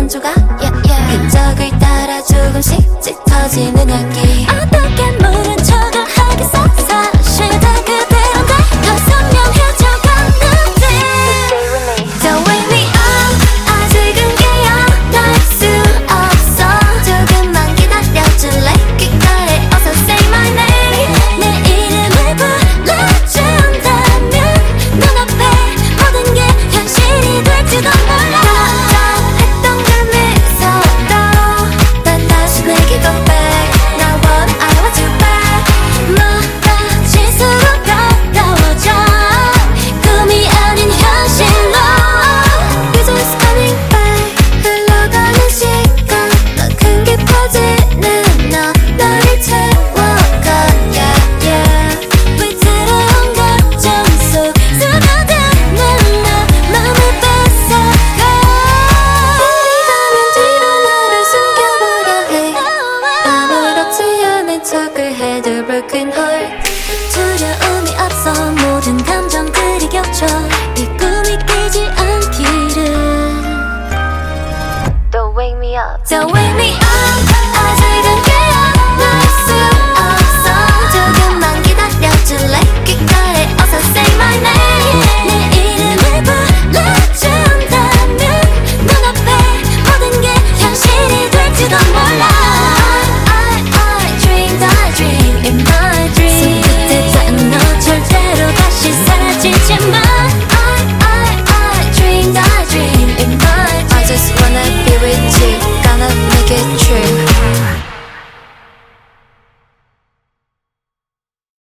한 조각 흔적을 따라 조금씩 짙어지는 향기. 어떻게 모른 척을 하겠어. 사실 다 그대로인데 더 선명해져갔는데 Don't wake me up 아직은 깨어날 수 없어. 조금만 기다려줄래. 귓가에 어서 say my name. 내 이름을 불러준다면 눈앞에 모든 게 현실이 될지도 몰라. 답답했던 그 미소로 난 다시 내게 go back. Now what I want you back. 멀어질수록 가까워져. 꿈이 아닌 현실로 You're just coming back. 흘러가는 시간 더 큰 깊어지는 너 너를 채워가 yeah, yeah. 위태로운 감정 속 스며드는 나 맘을 뺏어가. 이러면 뒤로 너를 숨겨보려 해. 아무렇지 않은 척을 해도 broken heart. 두려움이 앞서 모든 감정들이 겹쳐 이 꿈이 깨지 않기를. Don't wake me up. Don't wake me up. 아직은 깨어날 수 없어. 조금만 기다려줄래. 귓가에 어서 say my name. 내 이름을 불러준다면 눈앞에 모든 게 현실이 될지도 몰라. I dream in my dream. 손끝에 닿은 너 절대로 다시 사라지지 마. I dream in my dream. I just wanna be with you. Gonna make it true.